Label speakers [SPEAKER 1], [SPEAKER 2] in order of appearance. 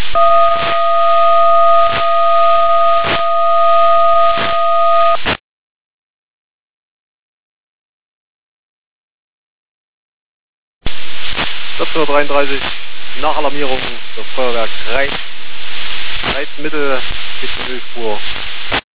[SPEAKER 1] (14:33 Uhr) nach Alarmierung, das Feuerwerk reicht Mittel, geht zur Ölspur.